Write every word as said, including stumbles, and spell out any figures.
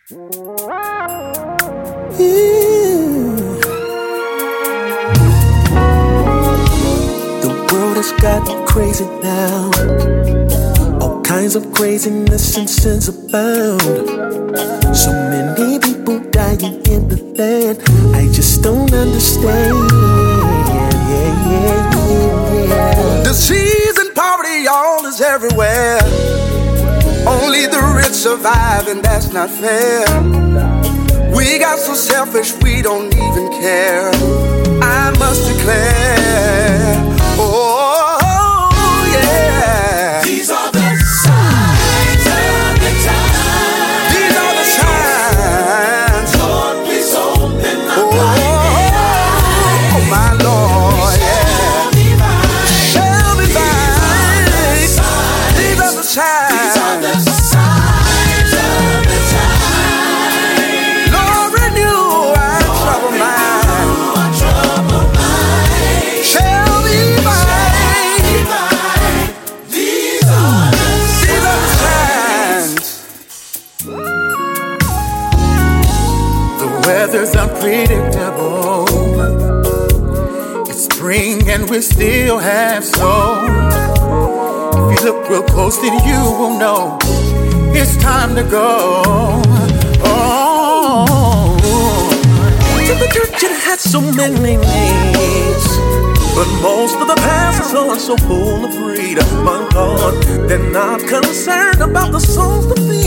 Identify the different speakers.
Speaker 1: Yeah. The world has gotten crazy now. All kinds of craziness and sins abound. So many people dying in the land. I just don't understand. Yeah, yeah, yeah, yeah. Disease and poverty, all is everywhere. Only the rich survive, and that's not fair. We got so selfish, we don't even care. I must declare, oh yeah. These are the signs of the times. These are the signs. Lord, please open my eyes. Oh my Lord, yeah. Shall be thine. These are the signs. These are the signs of the times. Lord, renew our troubled mind. Shall be mine. These are the signs. The weather's unpredictable. It's spring and we still have snow. If you look real close, then you will know it's time to go. Oh, to the church it had so many names, but most of the pastors are so full of freedom. My God, they're not concerned about the souls to feed.